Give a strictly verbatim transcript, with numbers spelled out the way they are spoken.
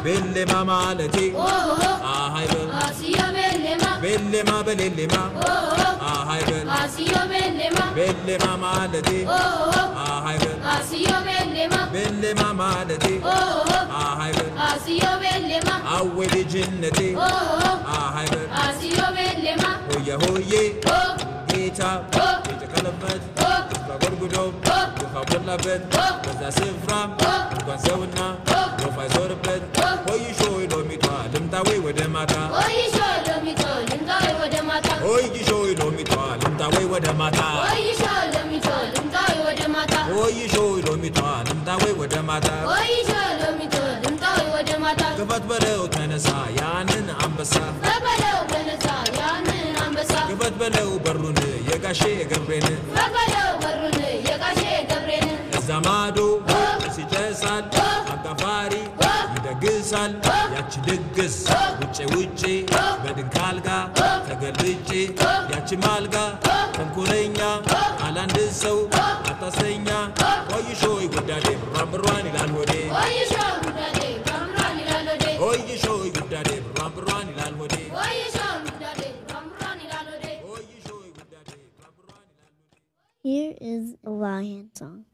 بلما مالتي آه هاي بل آسيا بلما بلما بلما آه هاي بل آسيا بلما بلما مالتي آه هاي بل آسيا بلما بلما مالتي آه هاي بل آسيا بلما أولي جنتي آه هاي بل آسيا بلما هويا هويا جيتا جيتا كلمت بغرغدو بخبر لبد بزا سفرا كون سونا وفاي زوربد هوي شوي لو ميتوا لمتاوي ودماتا هوي شوي لو ميتوا لمتاوي ودماتا هوي شوي لو ميتوا لمتاوي ودماتا هوي شوي لو ميتوا لمتاوي ودماتا هوي شوي لو ميتوا لمتاوي ودماتا هوي شوي لو ميتوا لمتاوي ودماتا كفت بلو تنسا يانن أمبسا فبلو تنسا يانن أمبسا كفت بلو برون يغاشي غبرين فبلو برون يغاشي غبرين الزمادو ሲጨሳል አጋፋሪ ይደግሳል ያቺ ድግስ ውጪ ውጪ በድንካልጋ ተገልብጬ ያቺ ማልጋ ተንኮለኛ አላንድ ሰው አታሰኛ ወይሾይ ጉዳዴ ብራብሯን ይላል ወዴ ወይሾይ ጉዳዴ ብራብሯን ይላል ወዴ ወይሾይ ጉዳዴ ብራብሯን ይላል ወዴ ወይሾይ ጉዳዴ ብራብሯን ይላል ወዴ ወይሾይ ጉዳዴ ብራብሯን ይላል ወዴ Here is a lion song.